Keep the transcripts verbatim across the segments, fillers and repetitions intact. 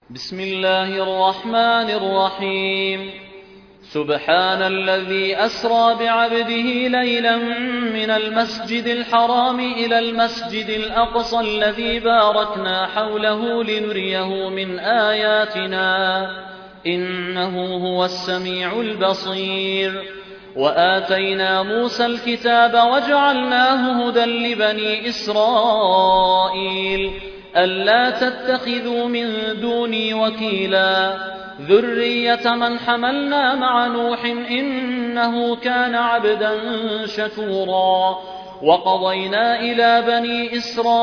بسم الله الرحمن الرحيم. سبحان الذي أسرى بعبده ليلا من المسجد الحرام إلى المسجد الأقصى الذي باركنا حوله لنريه من آياتنا إنه هو السميع البصير. وآتينا موسى الكتاب وجعلناه هدى لبني إسرائيل ألا تتخذوا من دوني وكيلا ذرية من حملنا مع نوح إنه كان عبدا شكورا. وقضينا إلى بني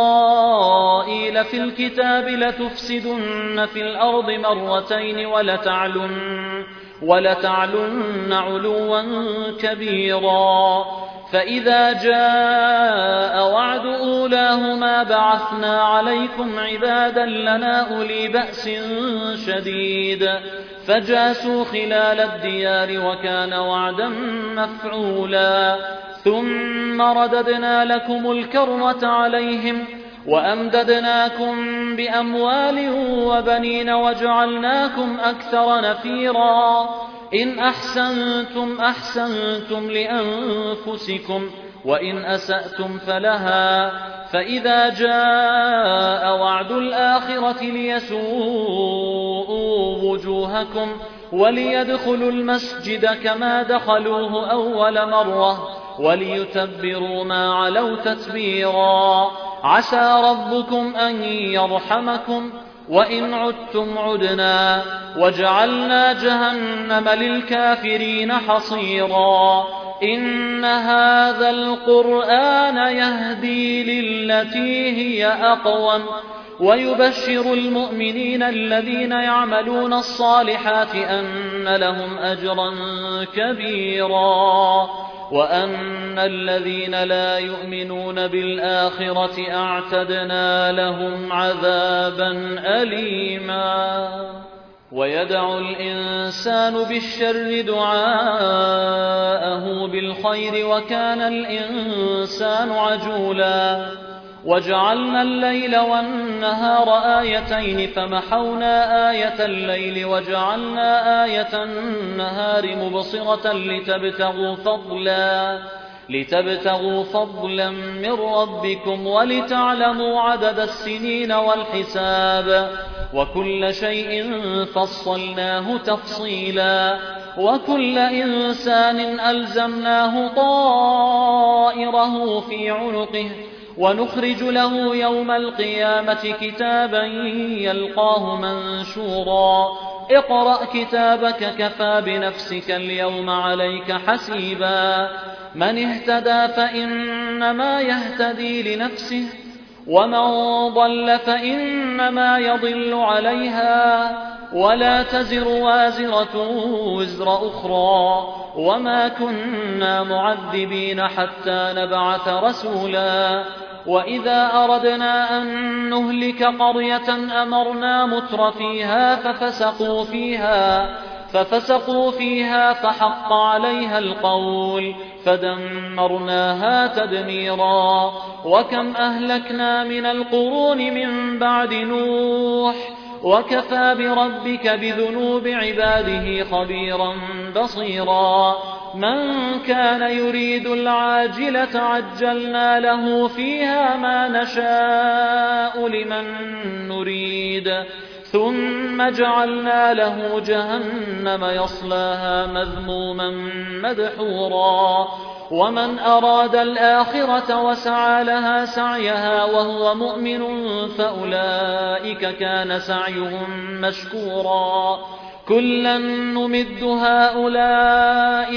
إسرائيل في الكتاب لتفسدن في الأرض مرتين ولتعلن, ولتعلن علوا كبيرا. فإذا جاء وعد أولاهما بعثنا عليكم عبادا لنا أولي بأس شديد فجاسوا خلال الديار وكان وعدا مفعولا. ثم رددنا لكم الكرة عليهم وأمددناكم بأموال وبنين وجعلناكم أكثر نفيرا. إن أحسنتم أحسنتم لأنفسكم وإن أسأتم فلها. فإذا جاء وعد الآخرة ليسوءوا وجوهكم وليدخلوا المسجد كما دخلوه أول مرة وليتبروا ما علوا تتبيرا. عسى ربكم أن يرحمكم وإن عدتم عدنا وجعلنا جهنم للكافرين حصيرا. إن هذا القرآن يهدي للتي هي أقوم ويبشر المؤمنين الذين يعملون الصالحات أن لهم أجرا كبيرا وأن الذين لا يؤمنون بالآخرة أعتدنا لهم عذابا أليما. ويدع الإنسان بالشر دعاءه بالخير وكان الإنسان عجولا. وجعلنا الليل والنهار آيتين فمحونا آية الليل وجعلنا آية النهار مبصرة لتبتغوا فضلا لتبتغوا فضلا من ربكم ولتعلموا عدد السنين والحساب وكل شيء فصلناه تفصيلا. وكل إنسان ألزمناه طائره في عنقه ونخرج له يوم القيامة كتابا يلقاه منشورا. اقرأ كتابك كفى بنفسك اليوم عليك حسيبا. من اهتدى فإنما يهتدي لنفسه ومن ضل فإنما يضل عليها ولا تزر وازرة وزر أخرى وما كنا معذبين حتى نبعث رسولا. وإذا أردنا أن نهلك قرية أمرنا متر فيها ففسقوا فيها ففسقوا فيها فحق عليها القول فدمرناها تدميرا. وكم أهلكنا من القرون من بعد نوح وكفى بربك بذنوب عباده خبيرا بصيرا. من كان يريد العاجلة عجلنا له فيها ما نشاء لمن نريد ثم جعلنا له جهنم يصلاها مذموما مدحورا. ومن أراد الآخرة وسعى لها سعيها وهو مؤمن فأولئك كان سعيهم مشكورا. كلا نمد هؤلاء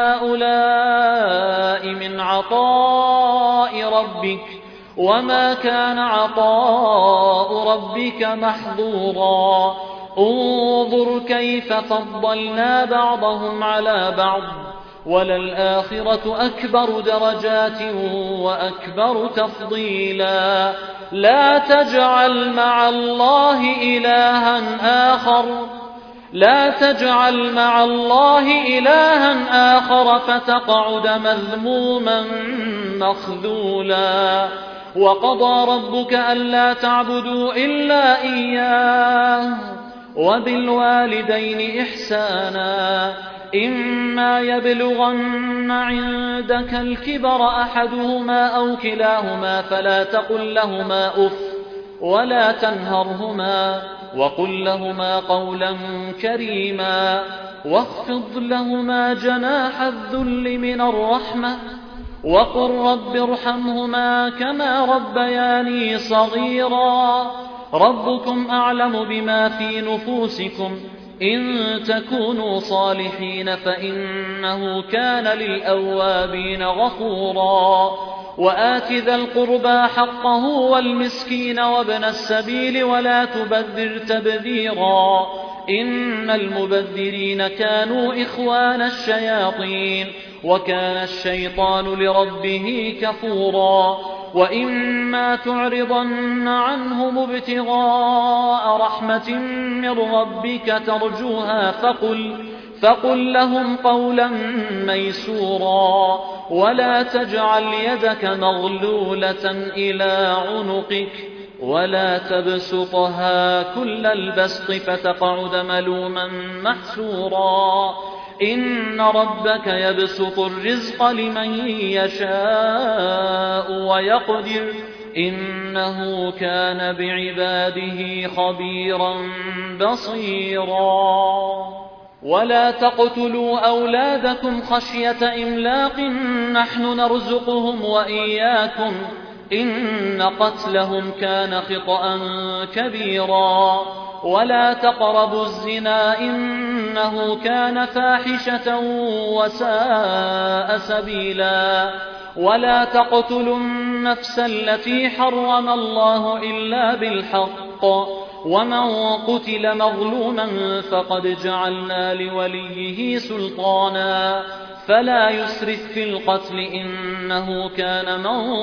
وهؤلاء من عطاء ربك وما كان عطاء ربك محظورا. انظر كيف فضلنا بعضهم على بعض وللآخرة أكبر درجات وأكبر تفضيلا. لا تجعل مع الله إلها آخر لا تجعل مع الله إلها آخر فتقعد مذموما مخذولا. وقضى ربك ألا تعبدوا إلا إياه وبالوالدين إحسانا إما يبلغن عندك الكبر أحدهما أو كلاهما فلا تقل لهما أف ولا تنهرهما وقل لهما قولا كريما واخفض لهما جناح الذل من الرحمة وقل رب ارحمهما كما ربياني صغيرا ربكم أعلم بما في نفوسكم إن تكونوا صالحين فإنه كان للأوابين غفورا وآت ذا القربى حقه والمسكين وابن السبيل ولا تبذر تبذيرا إن المبذرين كانوا إخوان الشياطين وكان الشيطان لربه كفورا وإما تعرضن عنهم ابتغاء رحمة من ربك ترجوها فقل, فقل لهم قولا ميسورا ولا تجعل يدك مغلولة إلى عنقك ولا تبسطها كل البسط فتقعد ملوما محسورا إن ربك يبسط الرزق لمن يشاء ويقدر إنه كان بعباده خبيرا بصيرا ولا تقتلوا أولادكم خشية إملاق نحن نرزقهم وإياكم إن قتلهم كان خطأ كبيرا ولا تقربوا الزنا إنه كان فاحشة وساء سبيلا ولا تقتلوا النفس التي حرم الله إلا بالحق ومن قتل مظلوما فقد جعلنا لوليه سلطانا فلا يسرف في القتل إنه كان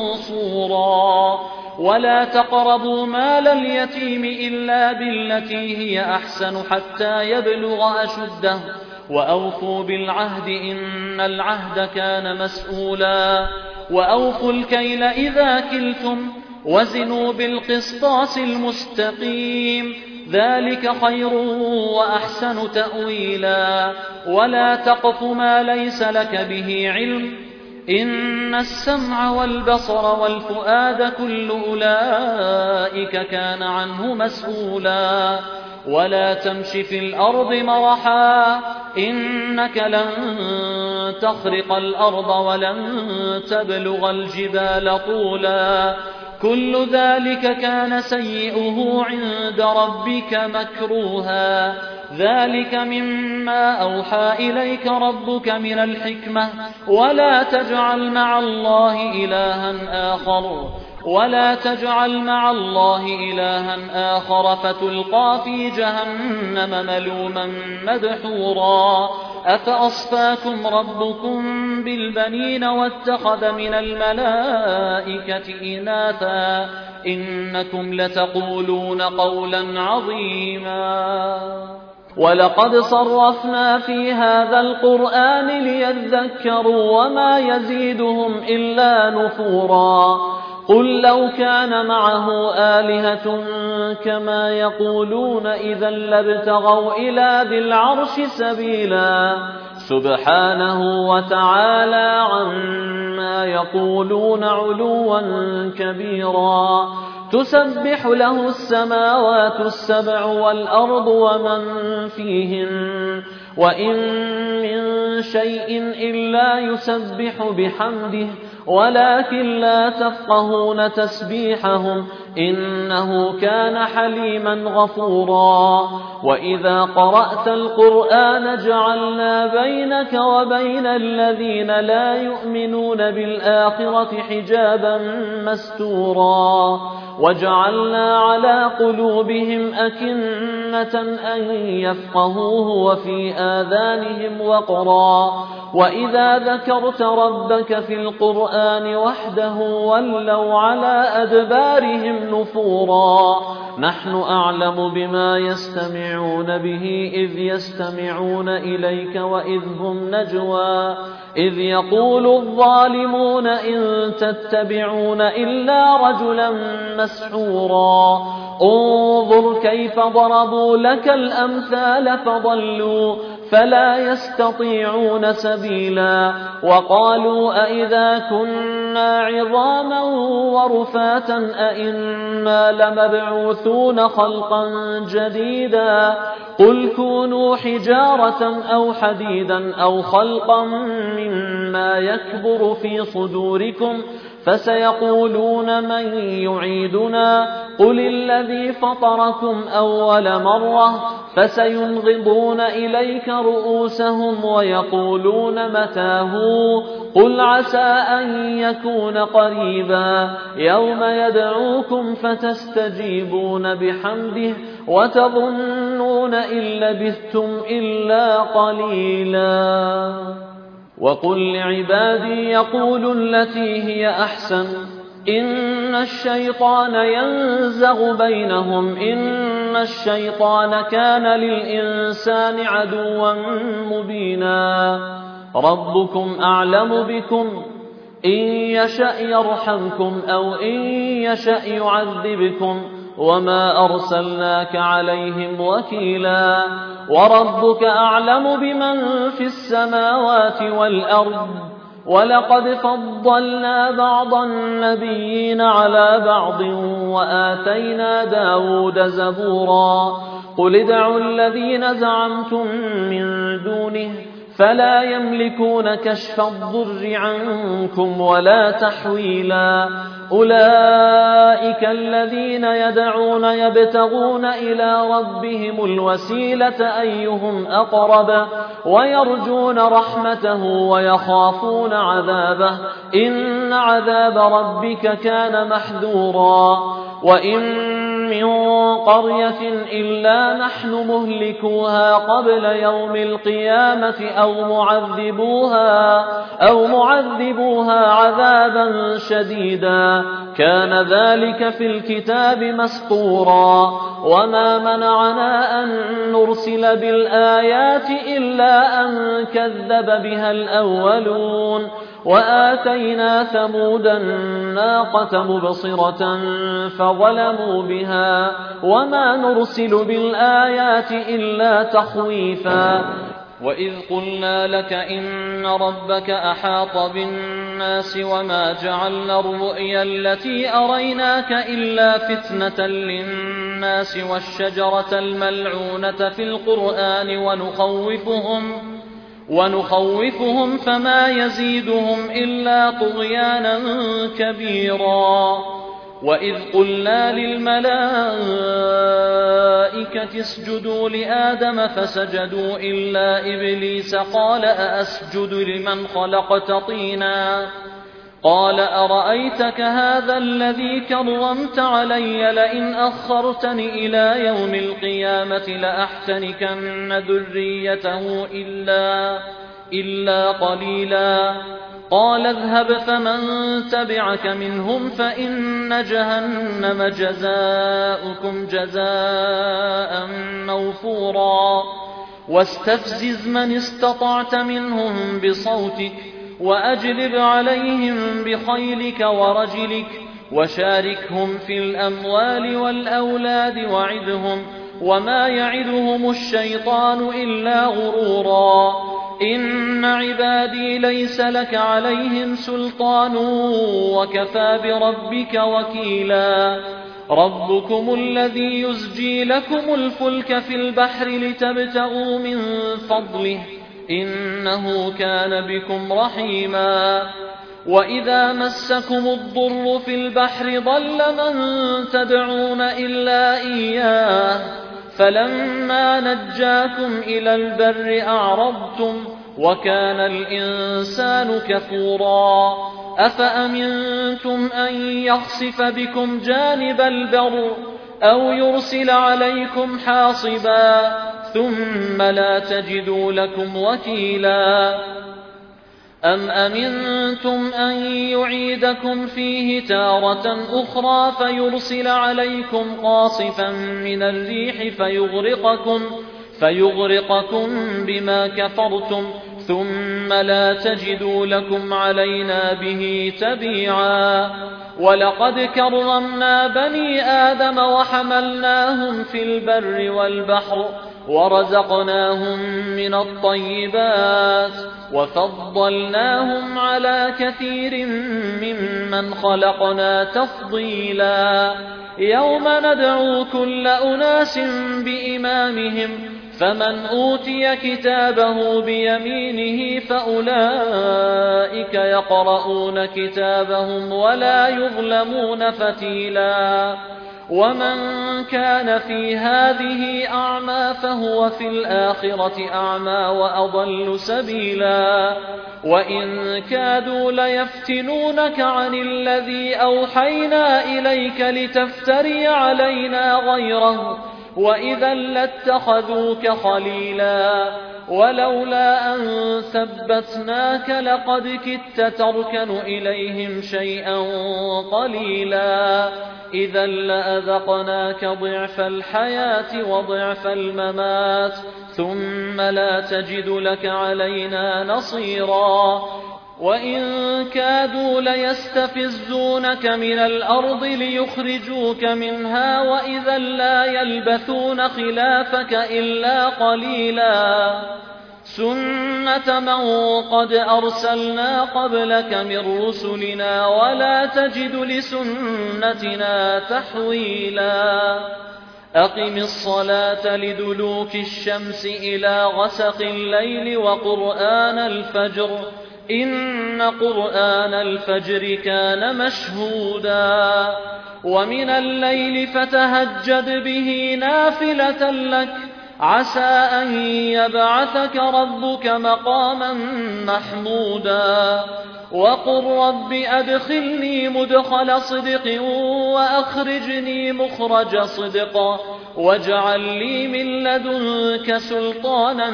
منصورا ولا تقربوا مال اليتيم إلا بالتي هي أحسن حتى يبلغ أشده وأوفوا بالعهد إن العهد كان مسؤولا وأوفوا الكيل إذا كلتم وزنوا بالقسطاس المستقيم ذلك خير وأحسن تأويلا ولا تقف ما ليس لك به علم إن السمع والبصر والفؤاد كل أولئك كان عنه مسؤولا ولا تمش في الأرض مرحا إنك لن تخرق الأرض ولن تبلغ الجبال طولا كل ذلك كان سيئه عند ربك مكروها ذلك مما أوحى إليك ربك من الحكمة ولا تجعل مع الله إلها آخر ولا تجعل مع الله إلها آخر فتلقى في جهنم ملوما مدحورا أفأصفاكم ربكم بالبنين واتخذ من الملائكة إناثا إنكم لتقولون قولا عظيما ولقد صرفنا في هذا القرآن ليذكروا وما يزيدهم إلا نفورا قل لو كان معه آلهة كما يقولون إذا لابتغوا إلى ذي العرش سبيلا سبحانه وتعالى عما يقولون علوا كبيرا تسبح له السماوات السبع والأرض ومن فيهن وإن من شيء إلا يسبح بحمده ولكن لا تفقهون تسبيحهم إنه كان حليما غفورا وإذا قرأت القرآن جعلنا بينك وبين الذين لا يؤمنون بالآخرة حجابا مستورا وجعلنا على قلوبهم أكنة أن يفقهوه وفي آذانهم وقرا وإذا ذكرت ربك في القرآن وحده ولوا على أدبارهم نفورا نحن أعلم بما يستمعون به إذ يستمعون إليك وإذ هم نجوى إذ يقول الظالمون إن تتبعون إلا رجلا مسحورا انظر كيف ضربوا لك الأمثال فضلوا فلا يستطيعون سبيلا وقالوا أئذا كنا عظاما ورفاتا أئنا لمبعوثون خلقا جديدا قل كونوا حجارة أو حديدا أو خلقا مما يكبر في صدوركم فسيقولون من يعيدنا قل الذي فطركم أول مرة فسينغضون إليك رؤوسهم ويقولون متى هو قل عسى أن يكون قريبا يوم يدعوكم فتستجيبون بحمده وتظنون إن لبثتم إلا قليلا وقل لعبادي يقولوا التي هي أحسن إن الشيطان ينزغ بينهم إن الشيطان كان للإنسان عدوا مبينا ربكم أعلم بكم إن يشأ يرحمكم أو إن يشأ يعذبكم وما أرسلناك عليهم وكيلا وربك أعلم بمن في السماوات والأرض ولقد فضلنا بعض النبيين على بعض وآتينا داود زبورا قل ادعوا الذين زعمتم من دونه فلا يملكون كشف الضر عنكم ولا تحويلا أولئك الذين يدعون يبتغون إلى ربهم الوسيلة أيهم أقرب ويرجون رحمته ويخافون عذابه إن عذاب ربك كان محذورا وإن من قرية إلا نحن مهلكوها قبل يوم القيامة أو معذبوها أو معذبوها عذابا شديدا كان ذلك في الكتاب مسطورا وما منعنا أن نرسل بالآيات إلا أن كذب بها الأولون وآتينا ثمود الناقة مبصرة فظلموا بها وما نرسل بالآيات إلا تخويفا وإذ قلنا لك إن ربك أحاط بالناس وما جعلنا الرؤيا التي أريناك إلا فتنة للناس والشجرة الملعونة في القرآن ونخوفهم ونخوفهم فما يزيدهم إلا طغيانا كبيرا وإذ قلنا للملائكة اسجدوا لآدم فسجدوا إلا إبليس قال أأسجد لمن خلقت طينا قال أرأيتك هذا الذي كرمت علي لئن أخرتني إلى يوم القيامة لأحتنكن ذريته إلا, إلا قليلا قال اذهب فمن تبعك منهم فإن جهنم جزاؤكم جزاء موفورا واستفزز من استطعت منهم بصوتك وأجلب عليهم بخيلك ورجلك وشاركهم في الأموال والأولاد وعدهم وما يعدهم الشيطان إلا غرورا إن عبادي ليس لك عليهم سلطان وكفى بربك وكيلا ربكم الذي يزجي لكم الفلك في البحر لتبتغوا من فضله إنه كان بكم رحيما وإذا مسكم الضر في البحر ضل من تدعون إلا إياه فلما نجاكم إلى البر أعرضتم وكان الإنسان كفورا أفأمنتم أن يخسف بكم جانب البر أو يرسل عليكم حاصبا ثم لا تجدوا لكم وكيلا أم أمنتم أن يعيدكم فيه تارة أخرى فيرسل عليكم قاصفا من الريح فيغرقكم, فيغرقكم بما كفرتم ثم ثم لا تجدوا لكم علينا به تبيعا ولقد كرمنا بني آدم وحملناهم في البر والبحر ورزقناهم من الطيبات وفضلناهم على كثير ممن خلقنا تفضيلا يوم ندعو كل أناس بإمامهم فمن أوتي كتابه بيمينه فأولئك يقرؤون كتابهم ولا يظلمون فتيلا ومن كان في هذه أعمى فهو في الآخرة أعمى وأضل سبيلا وإن كادوا ليفتنونك عن الذي أوحينا إليك لتفتري علينا غيره وإذا لاتخذوك خليلا ولولا أن ثبتناك لقد كدت تركن إليهم شيئا قليلا إذا لأذقناك ضعف الحياة وضعف الممات ثم لا تجد لك علينا نصيرا وإن كادوا ليستفزونك من الأرض ليخرجوك منها وإذا لا يلبثون خلافك إلا قليلا سنة من قد أرسلنا قبلك من رسلنا ولا تجد لسنتنا تحويلا أقم الصلاة لدلوك الشمس إلى غسق الليل وقرآن الفجر إن قرآن الفجر كان مشهودا ومن الليل فتهجد به نافلة لك عسى أن يبعثك ربك مقاما محمودا وقل رب أدخلني مدخل صدق وأخرجني مخرج صدق واجعل لي من لدنك سلطانا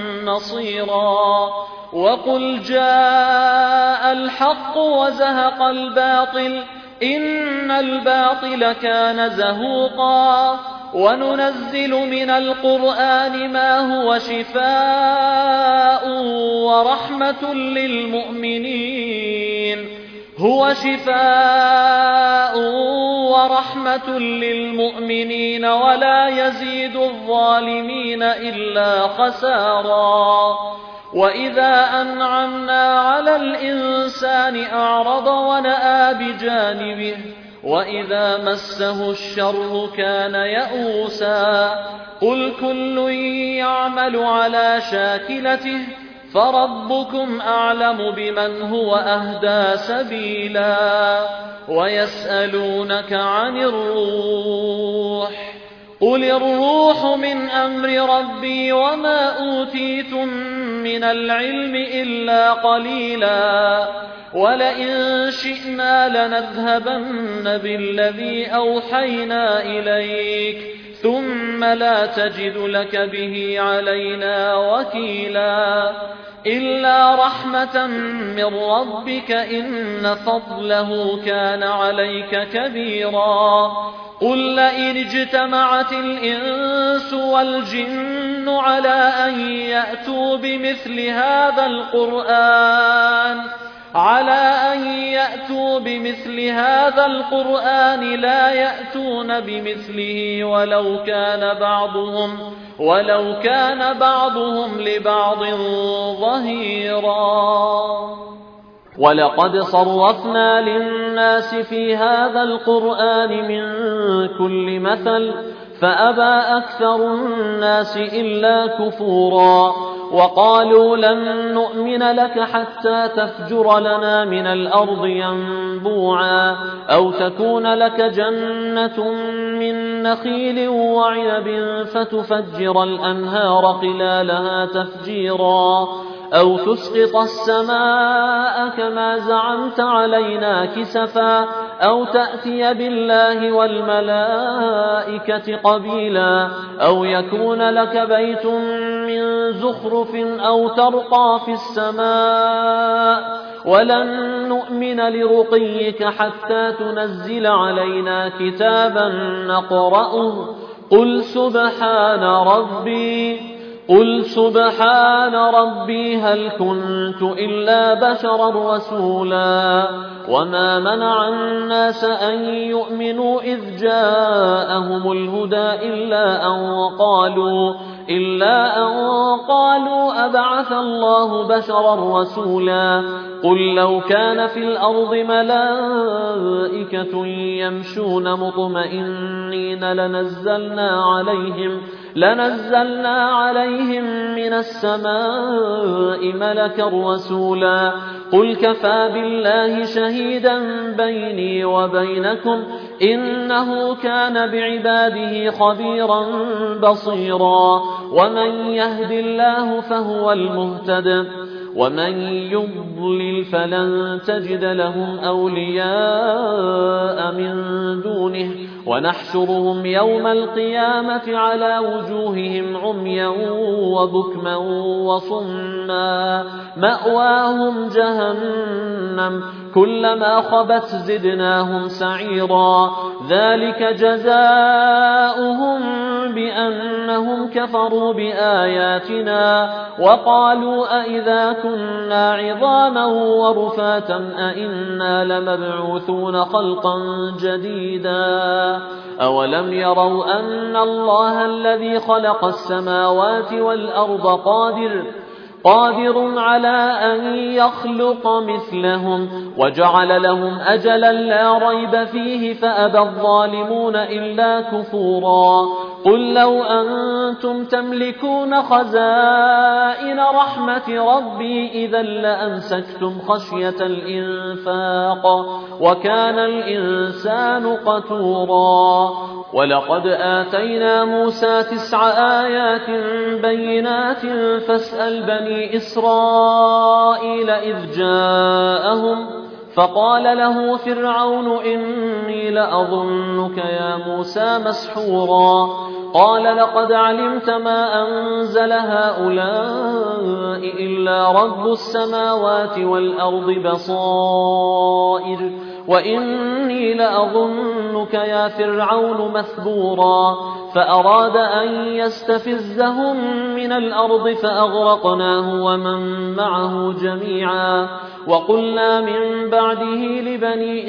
نصيرا وقل جاء الحق وزهق الباطل إن الباطل كان زهوقا وننزل من القرآن ما هو شفاء ورحمة للمؤمنين هو شفاء ورحمة للمؤمنين ولا يزيد الظالمين إلا خسارا وإذا أنعمنا على الإنسان أعرض ونأى بجانبه وإذا مسه الشر كان يئوسا قل كل يعمل على شاكلته فربكم أعلم بمن هو أهدى سبيلا ويسألونك عن الروح قل الروح من أمر ربي وما أوتيتم من العلم إلا قليلا ولئن شئنا لنذهبن بالذي أوحينا إليك ثم لا تجد لك به علينا وكيلا إلا رحمة من ربك إن فضله كان عليك كبيرا قل لئن اجتمعت الإنس والجن على أن يأتوا بمثل هذا القرآن على أن يأتوا بمثل هذا القرآن لا يأتون بمثله ولو كان بعضهم ولو كان بعضهم لبعض ظهيرا ولقد صرفنا للناس في هذا القرآن من كل مثل فأبى أكثر الناس إلا كفورا وقالوا لن نؤمن لك حتى تفجر لنا من الأرض ينبوعا أو تكون لك جنة من نخيل وعنب فتفجر الأنهار خلالها تفجيرا أو تسقط السماء كما زعمت علينا كسفا أو تأتي بالله والملائكة قبيلا أو يكون لك بيت من زخرف أو ترقى في السماء ولن نؤمن لرقيك حتى تنزل علينا كتابا نقرأه قل سبحان ربي قل سبحان ربي هل كنت إلا بشرا رسولا وما منع الناس أن يؤمنوا إذ جاءهم الهدى إلا أن قالوا إلا أن قالوا أبعث الله بشرا رسولا قل لو كان في الأرض ملائكة يمشون مطمئنين لنزلنا عليهم لنزلنا عليهم من السماء ملكا رسولا قل كفى بالله شهيدا بيني وبينكم إنه كان بعباده خبيرا بصيرا ومن يهد الله فهو المهتد ومن يضلل فلن تجد لهم أولياء من دونه ونحشرهم يوم القيامة على وجوههم عميا وبكما وصما مأواهم جهنم كلما خبت زدناهم سعيرا ذلك جزاؤهم بأنهم كفروا بآياتنا وقالوا أئذا كنا عظاما ورفاتا أئنا لمبعوثون خلقا جديدا أولم يروا أن الله الذي خلق السماوات والأرض قادر قادر على أن يخلق مثلهم وجعل لهم أجلا لا ريب فيه فأبى الظالمون إلا كفورا قل لو أنتم تملكون خزائن رحمة ربي إذا لأمسكتم خشية الإنفاق وكان الإنسان قتورا ولقد آتينا موسى تسع آيات بينات فاسأل بني إسرائيل إذ جاءهم فقال له فرعون إني لأظنك يا موسى مسحورا قال لقد علمت ما أنزل هؤلاء إلا رب السماوات والأرض بصائر وإني لأظنك يا فرعون مثبورا فأراد أن يستفزهم من الأرض فأغرقناه ومن معه جميعا وقلنا من بعده لبني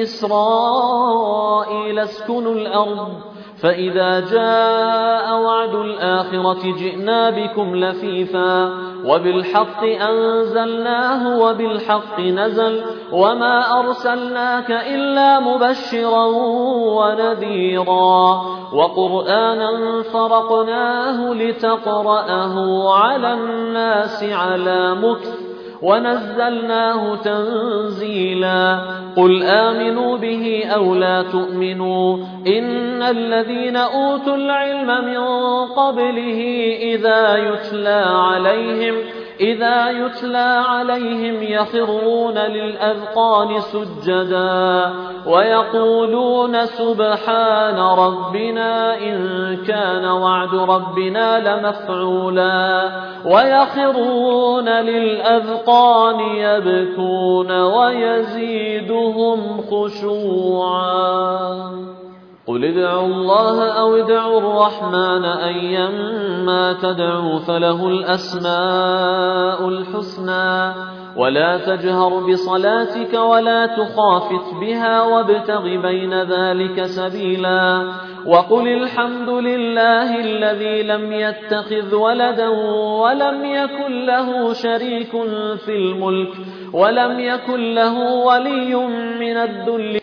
إسرائيل اسكنوا الأرض فإذا جاء وعد الآخرة جئنا بكم لفيفا وبالحق أنزلناه وبالحق نزل وما أرسلناك إلا مبشرا ونذيرا وقرآنا فرقناه لتقرأه على الناس على مكث ونزلناه تنزيلا قل آمنوا به أو لا تؤمنوا إن الذين أوتوا العلم من قبله إذا يتلى عليهم إذا يتلى عليهم يخرون للأذقان سجدا ويقولون سبحان ربنا إن كان وعد ربنا لمفعولا ويخرون للأذقان يبكون ويزيدهم خشوعا قل ادعوا الله أو ادعوا الرحمن أيما تدعوا فله الأسماء الحسنى ولا تجهر بصلاتك ولا تخافت بها وابتغ بين ذلك سبيلا وقل الحمد لله الذي لم يتخذ ولدا ولم يكن له شريك في الملك ولم يكن له ولي من الذل